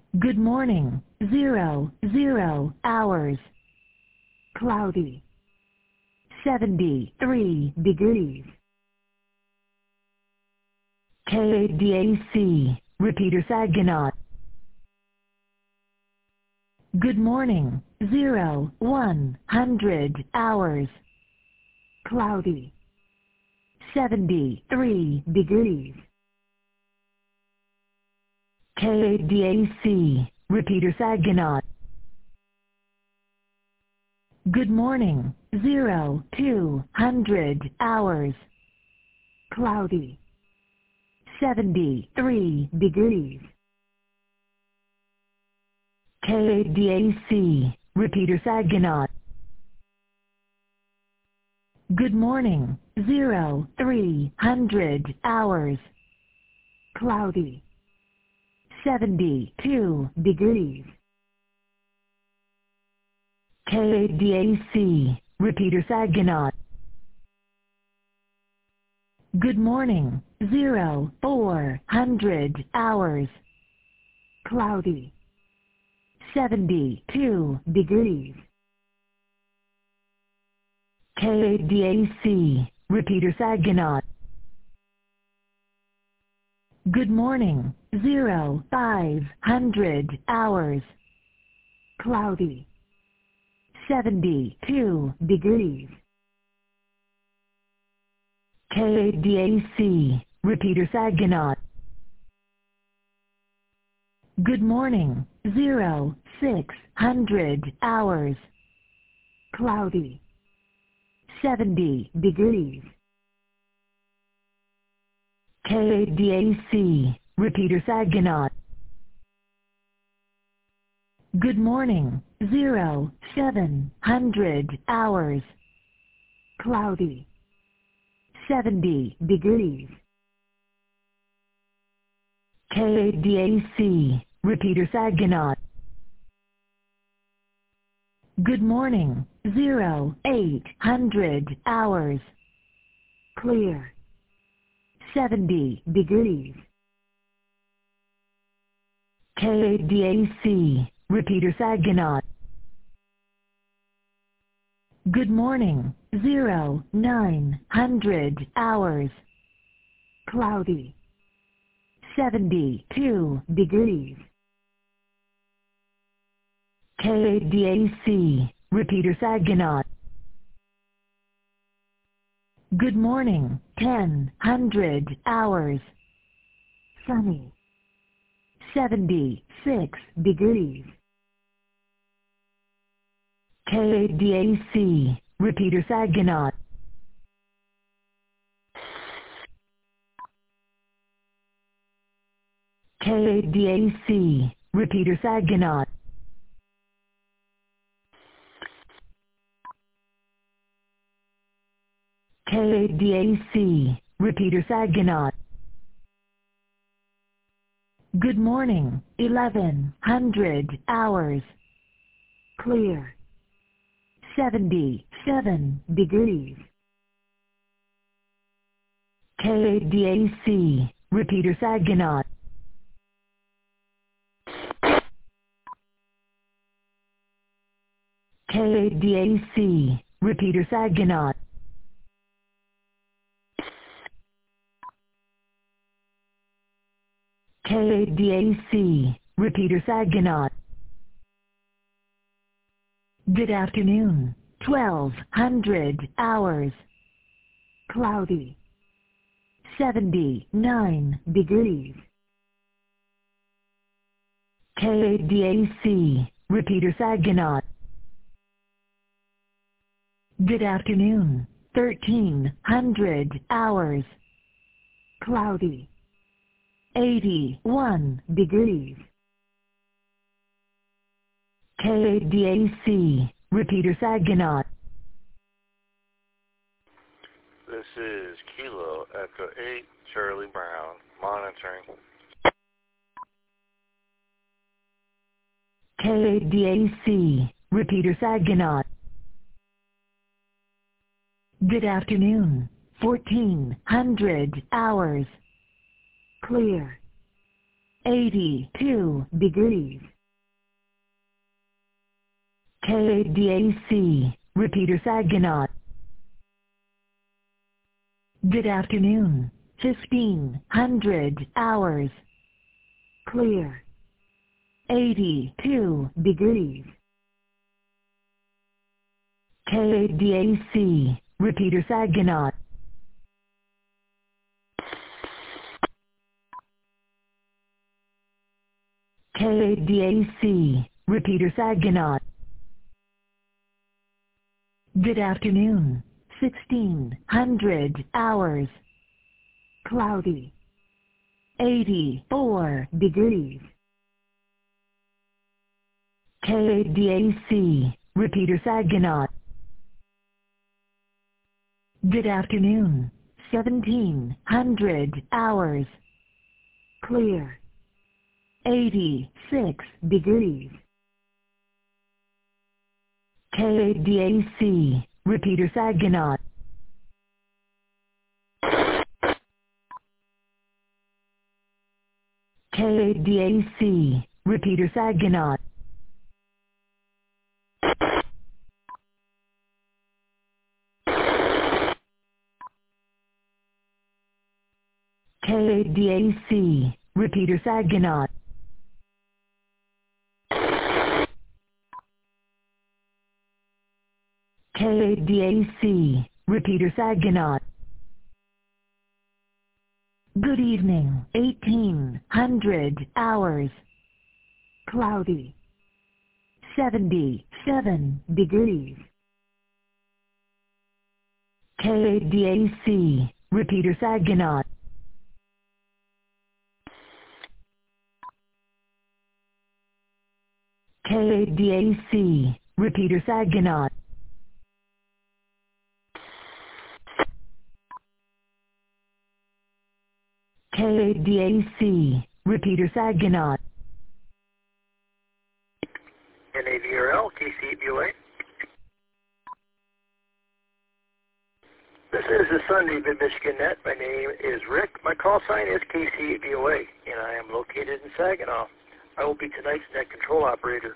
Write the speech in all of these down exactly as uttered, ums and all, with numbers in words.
Good morning, zero, zero, hours. Cloudy. seventy-three degrees. K A D A C, Repeater Saginaw. Good morning, zero, one hundred, hours. Cloudy. seventy-three degrees. K A D A C, Repeater Saginaw. Good morning, zero, two hundred, hours. Cloudy. seventy-three degrees. K A D A C, Repeater Saginaw. Good morning, zero, three hundred, hours. Cloudy. seventy-two degrees. K A D A C, Repeater Saginaw. Good morning, zero, four hundred, hours. Cloudy. seventy-two degrees. K A D A C, Repeater Saginaw. Good morning, zero, five hundred, hours. Cloudy. seventy-two degrees. K A D A C, Repeater Saginaw. Good morning, zero, six hundred, hours. Cloudy. seventy degrees. K A D A C, Repeater Saginaw. Good morning, zero, seven hundred, hours. Cloudy. seventy degrees. K A D A C, Repeater Saginaw. Good morning, zero, eight hundred, hours. Clear. seventy degrees. K A D A C, Repeater Saginaw. Good morning, zero, nine hundred, hours. Cloudy. seventy-two degrees. K A D A C, Repeater Saginaw. Good morning, ten hundred, hours. Sunny. seventy-six degrees. K A D A C, Repeater Saginaw. K A D A C, Repeater Saginaw. K A D A C, Repeater Saginaw. Good morning, eleven hundred, hours. Clear. seventy-seven degrees. K A D A C, Repeater Saginaw. K A D A C, Repeater Saginaw. K A D A C, Repeater Saginaw. Good afternoon, twelve hundred, hours. Cloudy. seventy-nine degrees. K A D A C, Repeater Saginaw. Good afternoon, thirteen hundred, hours. Cloudy. eighty-one degrees. K A D A C, Repeater Saginaw. This is Kilo Echo eight, Charlie Brown, monitoring. K A D A C, Repeater Saginaw. Good afternoon, fourteen hundred, hours. Clear. eighty-two degrees. K A D A C, repeater Saginaw. Good afternoon, fifteen hundred hours. Clear. eighty-two degrees. K A D A C, repeater Saginaw. K A D A C, repeater Saginaw. Good afternoon, sixteen hundred hours. Cloudy. eighty-four degrees. K A D A C, repeater Saginaw. Good afternoon, seventeen hundred hours. Clear. eighty-six degrees. K A D A C, repeater Saginaw. K A D A C, repeater Saginaw. K A D A C, repeater Saginaw. K A D A C, repeater Saginaw. Good evening, eighteen hundred hours. Cloudy. seventy-seven degrees. K A D A C, repeater Saginaw. K A D A C, repeater Saginaw. K A D A C, repeater Saginaw. N A D R L, K C B O A. This is the Sunday Mid-Michigan Net. My name is Rick. My call sign is K C B O A, and I am located in Saginaw. I will be tonight's net control operator.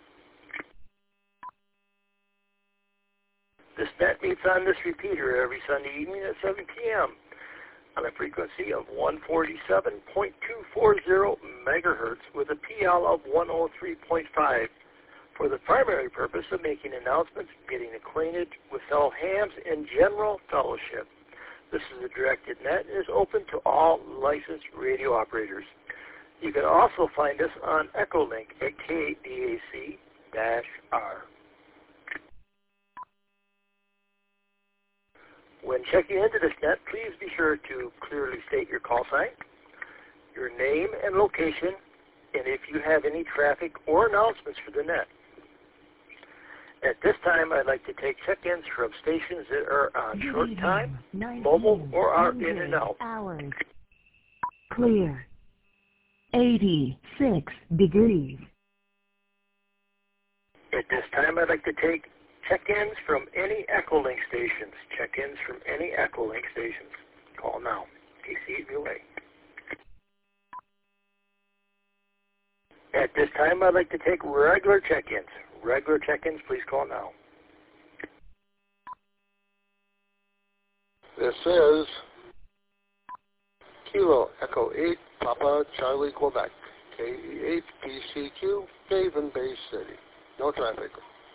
This net meets on this repeater every Sunday evening at seven p m on a frequency of one forty-seven point two four zero megahertz with a P L of one oh three point five for the primary purpose of making announcements, getting acquainted with fellow hams, and general fellowship. This is a directed net and is open to all licensed radio operators. You can also find us on Echolink at K D A C R. When checking into this net, please be sure to clearly state your call sign, your name and location, and if you have any traffic or announcements for the net. At this time, I'd like to take check-ins from stations that are on short time, mobile, or are in and out. Hours. Clear. eighty-six degrees. At this time, I'd like to take check-ins from any Echolink stations. Check-ins from any Echolink stations. Call now. K C B O A. At this time, I'd like to take regular check-ins. Regular check-ins, please call now. This is Kilo Echo eight, Papa Charlie, Quebec. K E eight P C Q, Haven Bay City. No traffic.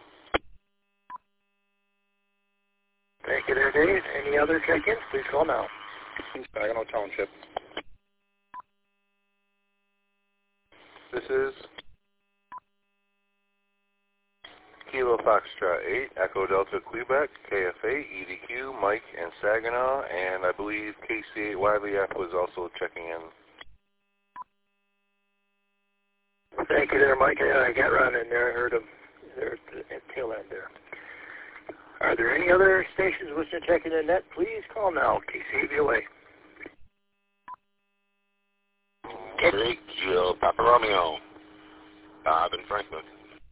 Thank you there, Dave. Any other check-ins, please call now. Saginaw Township. This is Kilo Foxtrot eight, Echo Delta Quebec, K F A, E D Q, Mike, and Saginaw, and I believe K C eight Y V F was also checking in. Thank you there, Mike. Yeah, I got Ron in there. I heard him there at the at tail end there. Are there any other stations which are checking in net? Please call now. K C B O A. K Kilo Papa Romeo, Bob in Franklin.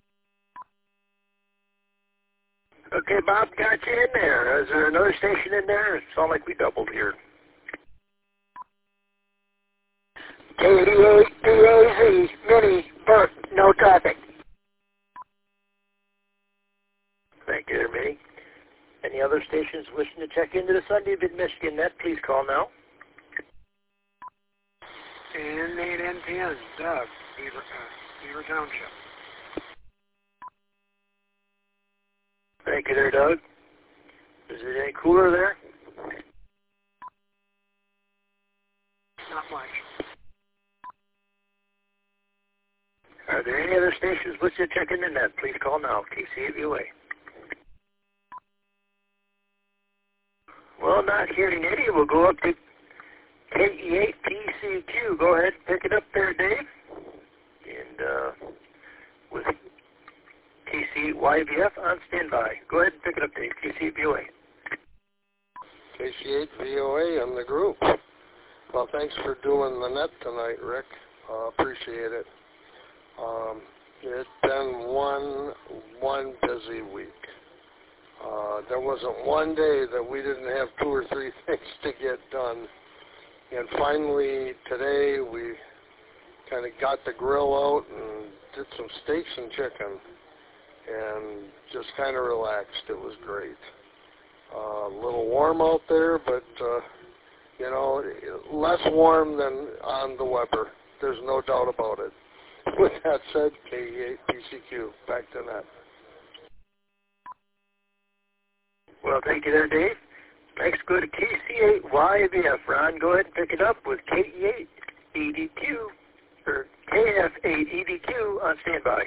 Okay, Bob, got you in there. Is there another station in there? It sounds like we doubled here. K eighty-eight D A Z, Mini, Burke, no traffic. Thank you there, Mini. Any other stations wishing to check into the Sunday Mid-Michigan net, please call now. And eight N P N, Doug, Beaver, uh, Beaver Township. Thank you there, Doug. Is it any cooler there? Not much. Are there any other stations wishing to check into the net, please call now, K C A V O A. Well, not hearing any, we'll go up to K E eight P C Q. Go ahead and pick it up there, Dave. And uh, with K C eight Y V F on standby. Go ahead and pick it up, Dave. K C eight V O A. K C eight V O A in the group. Well, thanks for doing the net tonight, Rick. Uh, appreciate it. Um, it's been one one busy week. Uh, there wasn't one day that we didn't have two or three things to get done. And finally, today, we kind of got the grill out and did some steaks and chicken and just kind of relaxed. It was great. Uh, a little warm out there, but, uh, you know, less warm than on the Weber. There's no doubt about it. With that said, K E eight P C Q, back to that. Well, thank you there, Dave. Next, go to K C eight Y V F. Ron, go ahead and pick it up with K E eight E D Q, or K F eight E D Q on standby.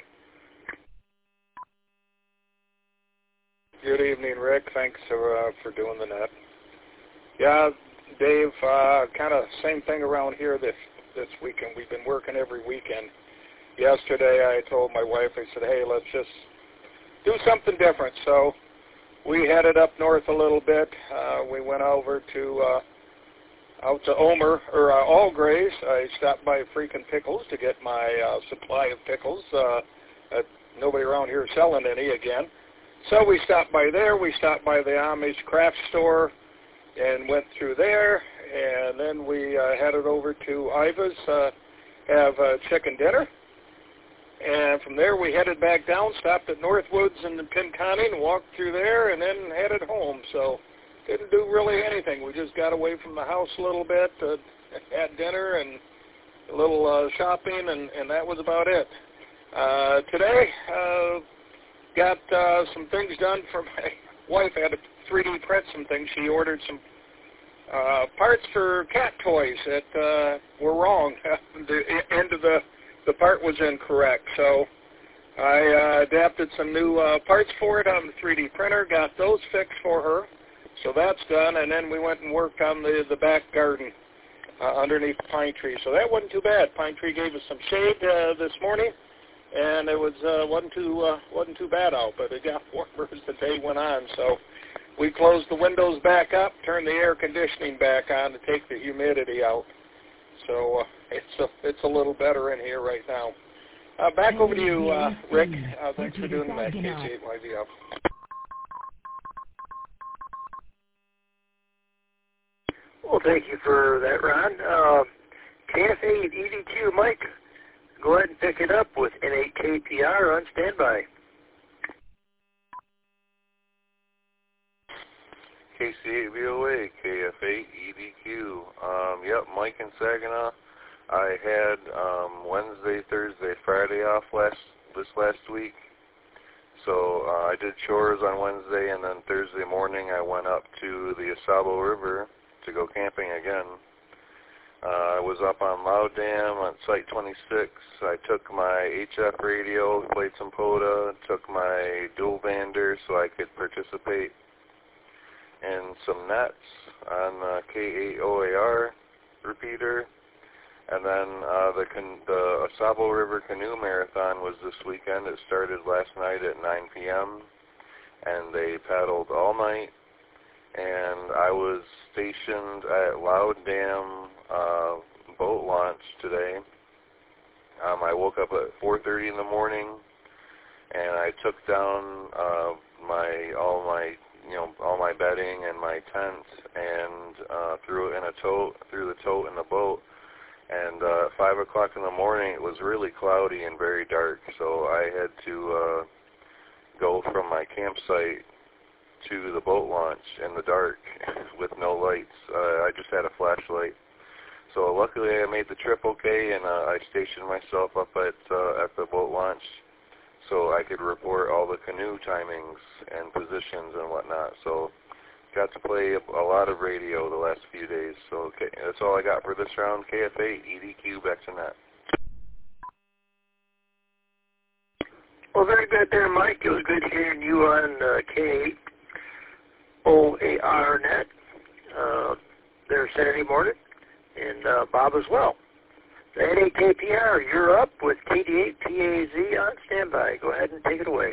Good evening, Rick. Thanks for, uh, for doing the net. Yeah, Dave, uh, kind of same thing around here this, this weekend. We've been working every weekend. Yesterday I told my wife, I said, hey, let's just do something different. So we headed up north a little bit. Uh, we went over to uh, out to Omer, or uh, Allgrays. I stopped by Freakin' Pickles to get my uh, supply of pickles. Uh, uh, nobody around here is selling any again. So we stopped by there. We stopped by the Amish craft store and went through there. And then we uh, headed over to Iva's, uh, have uh, chicken dinner. And from there, we headed back down, stopped at Northwoods and Pinconning, and walked through there, and then headed home. So didn't do really anything. We just got away from the house a little bit, uh, had dinner and a little uh, shopping, and, and that was about it. Uh, today, uh, got uh, some things done for my wife. I had to three D print some things. She ordered some uh, parts for cat toys that uh, were wrong. The end of the The part was incorrect, so I uh, adapted some new uh, parts for it on the three D printer, got those fixed for her, so that's done, and then we went and worked on the, the back garden uh, underneath the pine tree. So that wasn't too bad. Pine tree gave us some shade uh, this morning, and it was uh, wasn't too uh, wasn't too bad out, but it got warmer as the day went on. So we closed the windows back up, turned the air conditioning back on to take the humidity out. So uh, it's a, it's a little better in here right now. Uh, back over to you, uh, Rick. Uh, thanks for doing that, K C eight Y V F. Well, thank you for that, Ron. Uh, K F eight E D Q, Mike, go ahead and pick it up with N eight K T R on standby. K C eight V O A, K F eight E D Q. Um, yep, Mike in Saginaw. I had um, Wednesday, Thursday, Friday off last this last week. So uh, I did chores on Wednesday, and then Thursday morning I went up to the Asabo River to go camping again. Uh, I was up on Loud Dam on Site twenty-six. I took my H F radio, played some P O D A, took my dual bander so I could participate in some nets on uh, K eight O A R repeater. And then uh, the, can- the Asabo River Canoe Marathon was this weekend. It started last night at nine p.m. and they paddled all night. And I was stationed at Loud Dam uh, boat launch today. Um, I woke up at four thirty in the morning, and I took down uh, my all my you know all my bedding and my tent and uh, threw it in a tote, threw the tote in the boat. And uh, at five o'clock in the morning, it was really cloudy and very dark, so I had to uh, go from my campsite to the boat launch in the dark with no lights. Uh, I just had a flashlight. So luckily I made the trip okay, and uh, I stationed myself up at uh, at the boat launch so I could report all the canoe timings and positions and whatnot. So got to play a lot of radio the last few days. So okay, that's all I got for this round. K F A, E D Q, back to net. Well, very good there, Mike. It was good hearing you on uh, K O A R net uh, there Saturday morning, and uh, Bob as well. N eight K P R, you're up with K D eight P A Z on standby. Go ahead and take it away.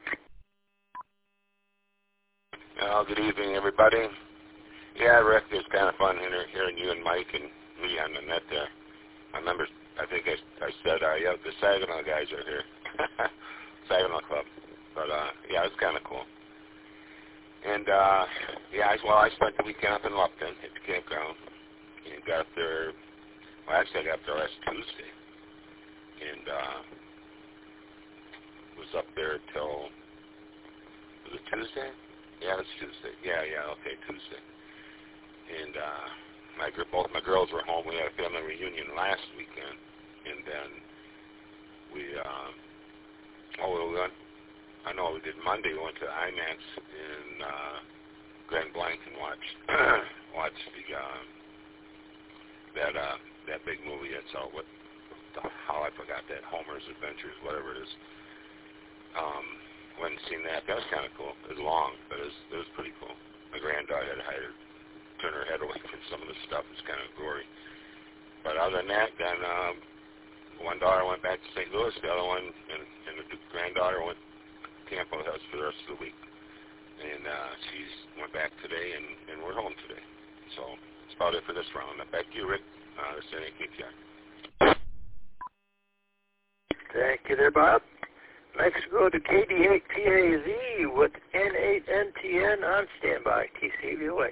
Uh, good evening, everybody. Yeah, Rick, it's kind of fun hearing, hearing you and Mike and me on the net there. I remember, I think I, I said, uh, yeah, the Saginaw guys are here. Saginaw Club. But, uh, yeah, it's kind of cool. And, uh, yeah, I, well, I spent the weekend up in Lupton at the campground and got up there, well, actually I got up there last Tuesday. And, uh, was up there till, was it Tuesday? Yeah, it's Tuesday. Yeah, yeah, okay, Tuesday. And uh, my both my girls were home. We had a family reunion last weekend, and then we, uh, oh, we went. I know we did Monday. We went to IMAX in uh, Grand Blanc and watched watched the uh, that uh, that big movie. That's all. What the, how I forgot that Homer's Adventures, whatever it is. Um, Went and seen that. That was kind of cool. It was long, but it was, it was pretty cool. My granddaughter had to hide her, turn her head away from some of the stuff. It was kind of gory. But other than that, then um, one daughter went back to Saint Louis. The other one and, and the granddaughter went to Camp House for the rest of the week. And uh, she's went back today, and, and we're home today. So that's about it for this round. Now back to you, Rick. Uh, this is N eight K P R. Thank you there, Bob. Next, go to K D eight P A Z with N eight N T N on standby. T C V O A.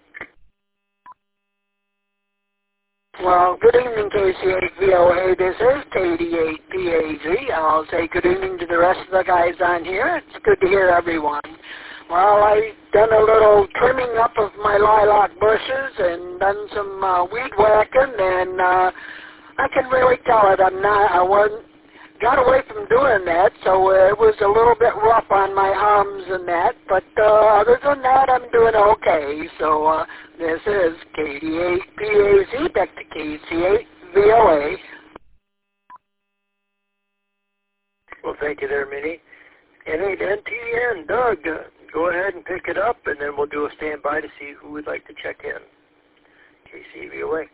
Well, good evening, K C eight V O A. This is K D eight P A Z. I'll say good evening to the rest of the guys on here. It's good to hear everyone. Well, I've done a little trimming up of my lilac bushes and done some uh, weed whacking, and uh, I can really tell it. I'm not. I wasn't. Got away from doing that, so uh, it was a little bit rough on my arms and that, but uh, other than that, I'm doing okay. So uh, this is K D eight P A Z, back to K C eight V O A. Well, thank you there, Minnie. N eight N T N, Doug, uh, go ahead and pick it up, and then we'll do a standby to see who would like to check in. K C V O A.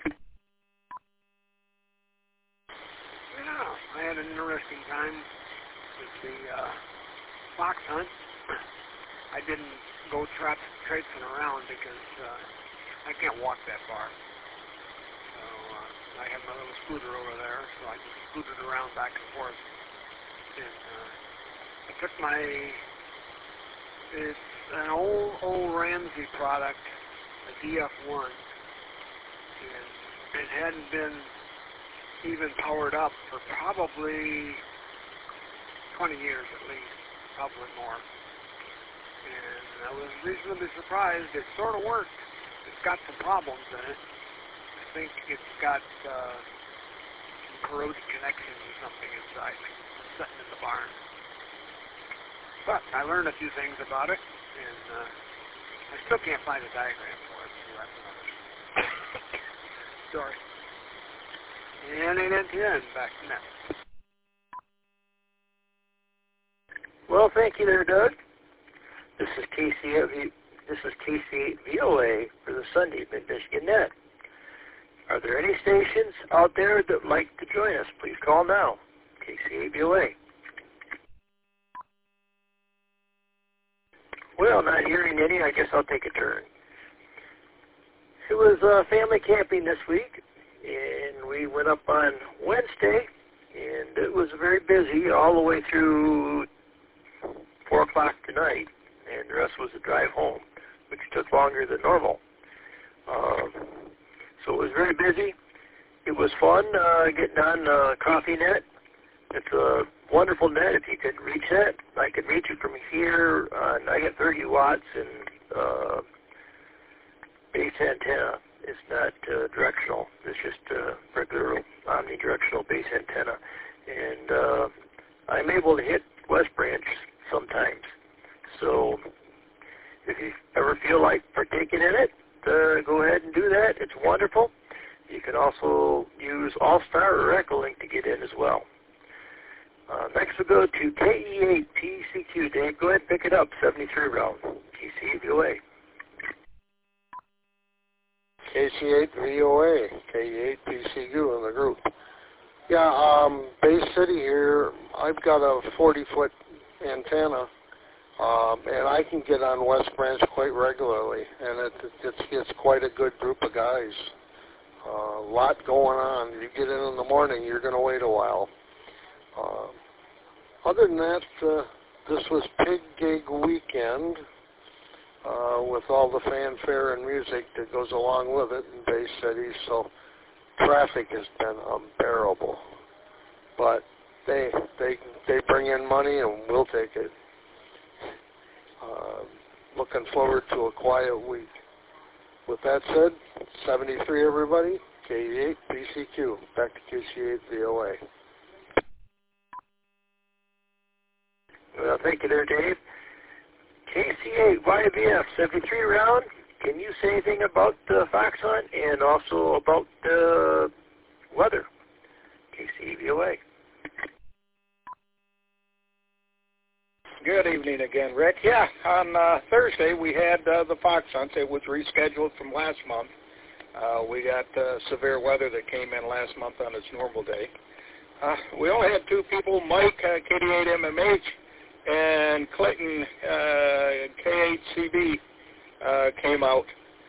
I had an interesting time with the uh, fox hunt. I didn't go tra- traipsing around because uh, I can't walk that far. So uh, I have my little scooter over there, so I just scooted around back and forth. And uh, I took my, it's an old, old Ramsey product, a D F one, and it hadn't been even powered up for probably twenty years at least, probably more. And I was reasonably surprised. It sort of worked. It's got some problems in it. I think it's got uh, some corroded connections or something inside, sitting in the barn. But I learned a few things about it, and uh, I still can't find a diagram for it, so that's another story. N eight N T N, back to net. Well, thank you there, Doug. This is K C eight, this is K C eight V O A for the Sunday Mid-Michigan Net. Are there any stations out there that would like to join us? Please call now. K C eight V O A. Well, not hearing any, I guess I'll take a turn. It was uh, family camping this week, and we went up on Wednesday, and it was very busy all the way through four o'clock tonight, and the rest was a drive home, which took longer than normal. Um, so it was very busy, it was fun uh, getting on uh, Coffee Net. It's a wonderful net if you could reach that. I could reach it from here. Uh, and I get thirty watts and uh, base antenna. It's not uh, directional. It's just a regular omnidirectional base antenna. And uh, I'm able to hit West Branch sometimes. So if you ever feel like partaking in it, uh, go ahead and do that. It's wonderful. You can also use All-Star or Echolink to get in as well. Uh, next we'll go to K E eight P C Q. Dave, go ahead and pick it up, seventy-three round. K C eight V O A. K C eight V O A, K E eight P C Q in the group. Yeah, um, Bay City here, I've got a forty-foot antenna, um, and I can get on West Branch quite regularly, and it, it's, it's quite a good group of guys. A uh, lot going on. You get in in the morning, you're going to wait a while. Uh, other than that, uh, this was Pig Gig Weekend uh, with all the fanfare and music that goes along with it in Bay City, so traffic has been unbearable. But they they they bring in money and we'll take it. Uh, looking forward to a quiet week. With that said, seventy-three everybody, K E eight P C Q, back to K C eight V O A. Well, thank you there, Dave. K C eight Y V F, seventy-three round. Can you say anything about the fox hunt and also about the weather? K C eight V O A. Good evening again, Rick. Yeah, on uh, Thursday we had uh, the fox hunt. It was rescheduled from last month. Uh, we got uh, severe weather that came in last month on its normal day. Uh, we only had two people, Mike, uh, K D eight M M H, and Clinton, uh, K eight C B, uh, came out.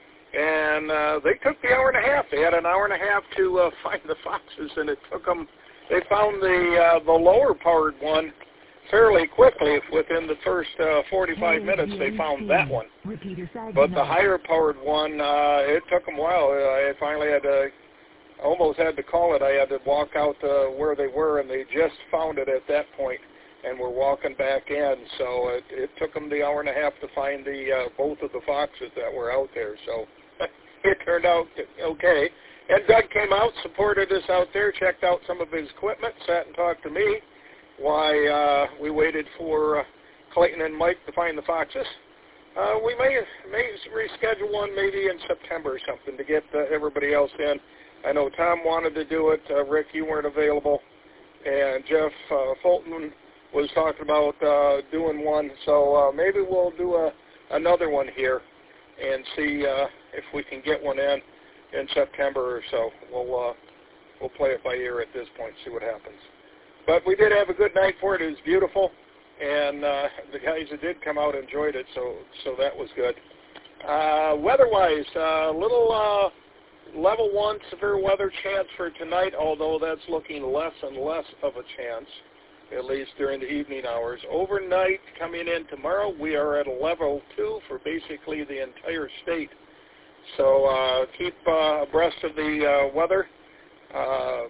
And uh, they took the hour and a half. They had an hour and a half to uh, find the foxes, and it took them, they found the, uh, the lower-powered one fairly quickly. Within the first uh, forty-five minutes, they found that one. But the higher-powered one, uh, it took them a while. I finally had to, almost had to call it. I had to walk out uh, where they were, and they just found it at that point, and were walking back in. So it, it took them the hour and a half to find the uh, both of the foxes that were out there. So it turned out okay. And Doug came out, supported us out there, checked out some of his equipment, sat and talked to me. Why uh, we waited for uh, Clayton and Mike to find the foxes. Uh, we may may reschedule one maybe in September or something to get uh, everybody else in. I know Tom wanted to do it. Uh, Rick, you weren't available. And Jeff uh, Fulton was talking about uh, doing one. So uh, maybe we'll do a, another one here and see uh, if we can get one in in September or so. We'll, uh, we'll play it by ear at this point, see what happens. But we did have a good night for it. It was beautiful, and uh, the guys that did come out enjoyed it, so so that was good. Uh, weather-wise, a uh, little uh, level one severe weather chance for tonight, although that's looking less and less of a chance, at least during the evening hours. Overnight, coming in tomorrow, we are at a level two for basically the entire state. So uh, keep uh, abreast of the uh, weather. Uh,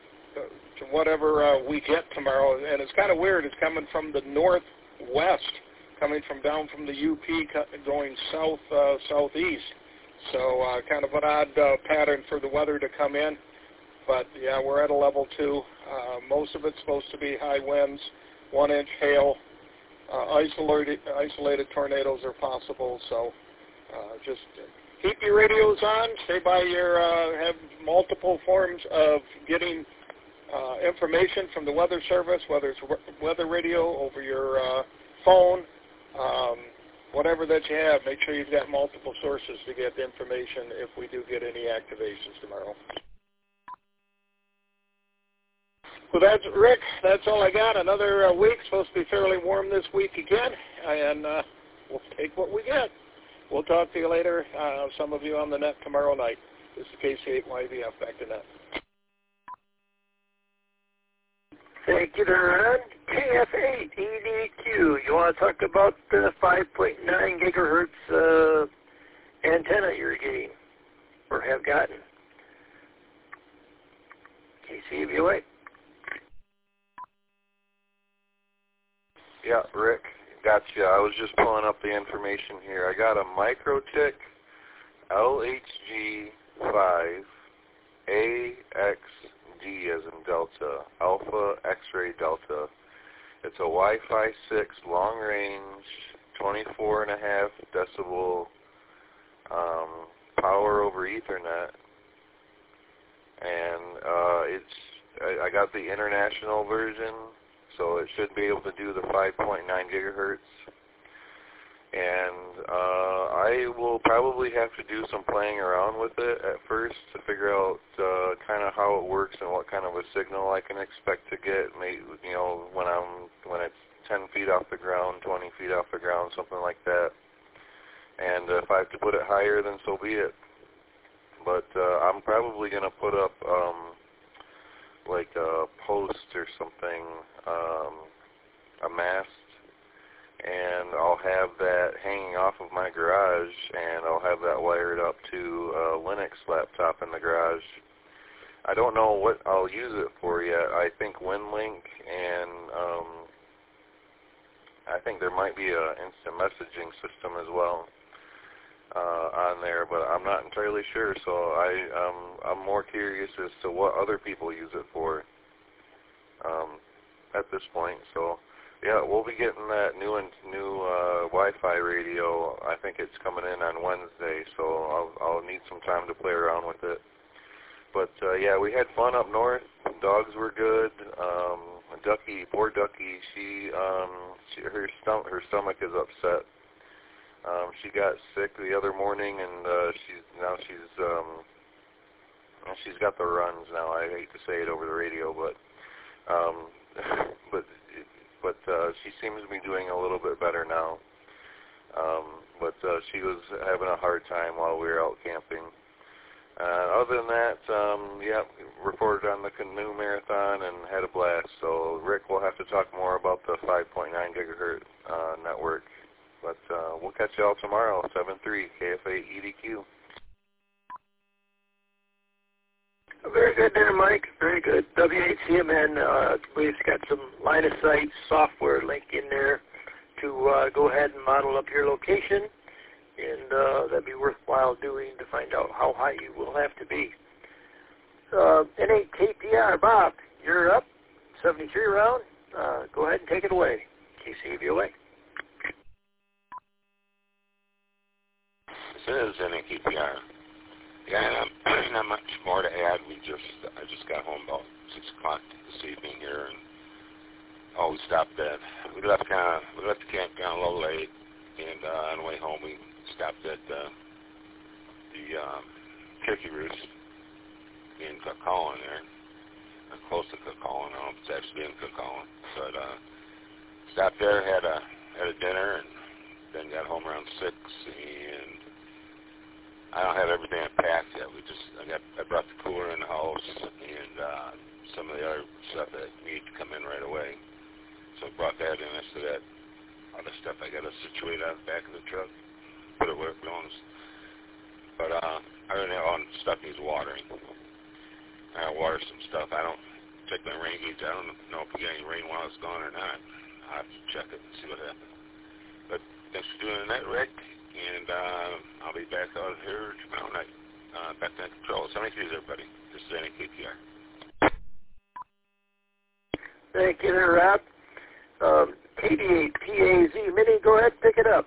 to whatever uh, we get tomorrow, and it's kind of weird. It's coming from the northwest, coming from down from the U P, going south, uh, southeast. So uh, kind of an odd uh, pattern for the weather to come in. But yeah, we're at a level two. Uh, most of it's supposed to be high winds, one-inch hail, uh, isolated isolated tornadoes are possible. So uh, just keep your radios on. Stay by your uh, have multiple forms of getting Uh, information from the Weather Service, whether it's weather radio over your uh, phone, um, whatever that you have. Make sure you've got multiple sources to get the information if we do get any activations tomorrow. Well, that's Rick. That's all I got. Another uh, week. Supposed to be fairly warm this week again, and uh, we'll take what we get. We'll talk to you later. Uh, some of you on the net tomorrow night. This is K C eight Y V F. Back to net. Thank you, Ron. K F eight E D Q. You want to talk about the five point nine gigahertz uh, antenna you're getting or have gotten? Yeah, Rick, gotcha. I was just pulling up the information here. I got a Microtik L H G five A X D as in Delta, Alpha X-Ray Delta. It's a Wi-Fi six long range, twenty-four and a half decibel um, power over Ethernet. And uh, it's I, I got the international version, so it should be able to do the five point nine gigahertz. And uh, I will probably have to do some playing around with it at first to figure out uh, kind of how it works and what kind of a signal I can expect to get. Maybe, you know, when I'm when it's ten feet off the ground, twenty feet off the ground, something like that. And uh, if I have to put it higher, then so be it. But uh, I'm probably going to put up um, like a post or something, um, a mast, and I'll have that hanging off of my garage, and I'll have that wired up to a Linux laptop in the garage. I don't know what I'll use it for yet. I think WinLink, and um, I think there might be an instant messaging system as well. Uh, on there, but I'm not entirely sure, so I, um, I'm more curious as to what other people use it for um, at this point. So, yeah, we'll be getting that new and new uh, Wi-Fi radio. I think it's coming in on Wednesday, so I'll, I'll need some time to play around with it. But, uh, yeah, we had fun up north. Dogs were good. Um, Ducky, poor Ducky, she, um, she her, stom- her stomach is upset. Um, she got sick the other morning, and uh, she's now she's um, she's got the runs now. I hate to say it over the radio, but um, but but uh, she seems to be doing a little bit better now. Um, but uh, she was having a hard time while we were out camping. Uh, other than that, um, yeah, reported on the canoe marathon and had a blast. So Rick will have to talk more about the five point nine gigahertz uh, network. But uh, we'll catch y'all tomorrow, seven three K F A E D Q. Very good there, Mike. Very good. W H C M N, uh, we've got some line of sight software link in there to uh, go ahead and model up your location, and uh, that'd be worthwhile doing to find out how high you will have to be. Uh, N eight K P R, Bob, you're up, seventy-three round. Uh, go ahead and take it away. K C V O A. This is N eight K P R. Yeah, and not much more to add. We just I just got home about six o'clock this evening here, and oh, we stopped at we left kind of we left the campground a little late, and uh, on the way home we stopped at uh, the um, Turkey Roost in Cullowhee there, uh, close to Cullowhee. I don't know if it's actually in Cullowhee, but uh, stopped there, had a had a dinner, and then got home around six, and I don't have everything packed yet. We just I got I brought the cooler in the house and uh, some of the other stuff that need to come in right away. So I brought that in. I said that other stuff I got to situate out the back of the truck, put it where it belongs. But uh, other than that, all the stuff needs watering. I water some stuff. I don't check my rain gauge. I don't know if we get any rain while it's gone or not. I have to check it and see what happens. But thanks for doing that, Rick. And uh, I'll be back out here tomorrow night. Uh, back to control. seventy-three, everybody. This is N eight K P R. Thank you there, Rob. Um, K D eight P A Z. Minnie, go ahead and pick it up.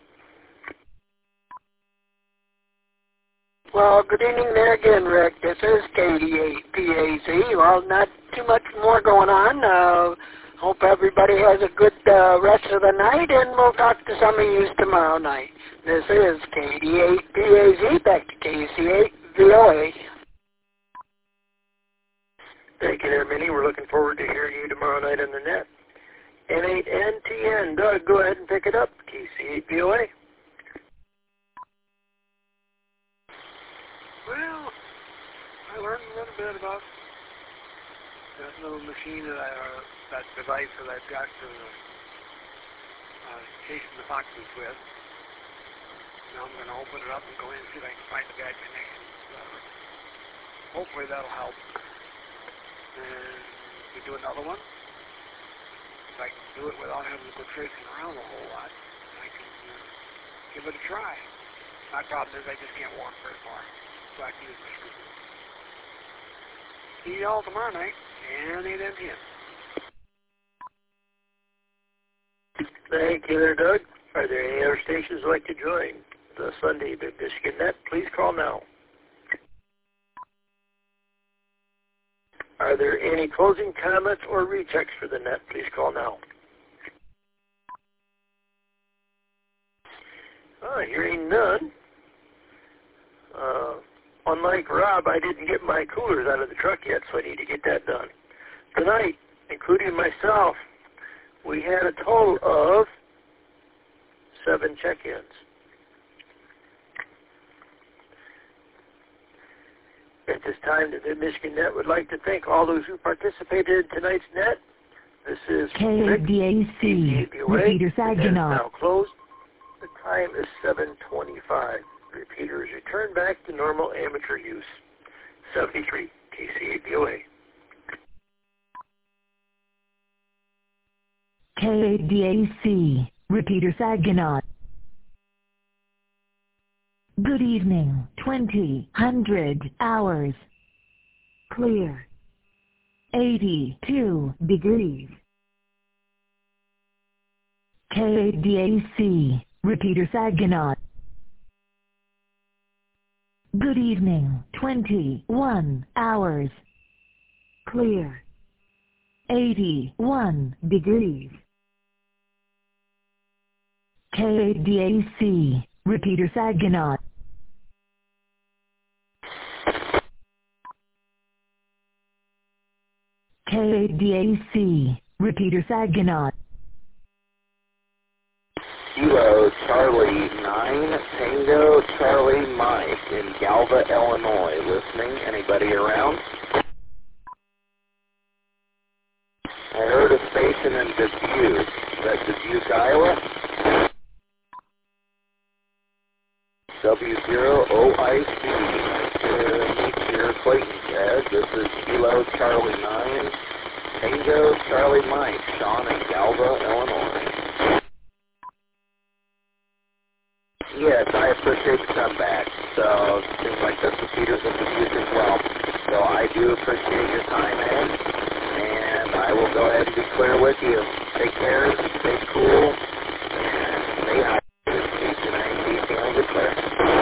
Well, good evening there again, Rick. This is K D eight P A Z. Well, not too much more going on. Uh, hope everybody has a good uh, rest of the night, and we'll talk to some of you tomorrow night. This is K D eight P A Z, back to K C eight V O A. Thank you there, Minnie. We're looking forward to hearing you tomorrow night on the net. N eight N T N. Doug, go ahead and pick it up. K C eight V O A. Well, I learned a little bit about that little machine that I, uh, that device that I've got to uh, chasing the foxes with. Now I'm going to open it up and go in and see if I can find the bad connections. Uh, hopefully that'll help. And we do another one. I can do it without having to go tracing around a whole lot, I can uh, give it a try. My problem is I just can't walk very far, so I can use my scooter. See y'all tomorrow night, and eight M P M. Thank you there, Doug. Are there any other stations who'd like to join the Sunday Big Michigan Net? Please call now. Are there any closing comments or rechecks for the net? Please call now. Uh, hearing none. Uh, unlike Rob, I didn't get my coolers out of the truck yet, so I need to get that done. Tonight, including myself, we had a total of seven check-ins. At this time, the Mid-Michigan Net would like to thank all those who participated in tonight's net. This is K A D A C, Repeater Saginaw. Now closed. The time is seven twenty-five. Repeater is returned back to normal amateur use. seventy-three K C A B O A. K A D A C, Repeater Saginaw. Good evening, twenty hundred hours. Clear. eighty-two degrees. K A D A C, Repeater Saginaw. Good evening, twenty-one hours. Clear. eighty-one degrees. K A D A C, Repeater Saginaw. K A D A C, Repeater Saginaw. Kilo Charlie nine, Tango Charlie Mike in Galva, Illinois. Listening, anybody around? I heard a station in Dubuque. Is that Dubuque, Iowa? W zero O I C. Nice to meet your acquaintance, Ed. This is Kilo Charlie nine, Tango Charlie Mike, Sean in Galva, Illinois. Yes, I appreciate the comeback. So it seems like that's the Peters of Dubuque as well. So I do appreciate your time, Ed, and I will go ahead and be clear with you. Take care, stay cool, and stay high. Station ninety, feeling good clear.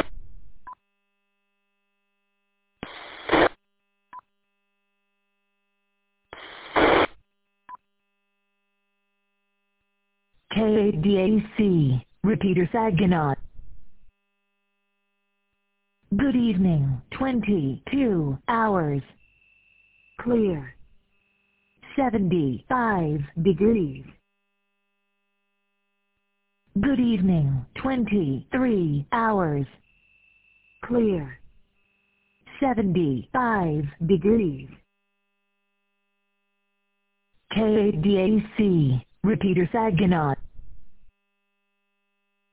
K A D A C, Repeater Saginaw. Good evening, twenty-two hours. Clear. seventy-five degrees. Good evening, twenty-three hours. Clear. seventy-five degrees. K A D A C, Repeater Saginaw.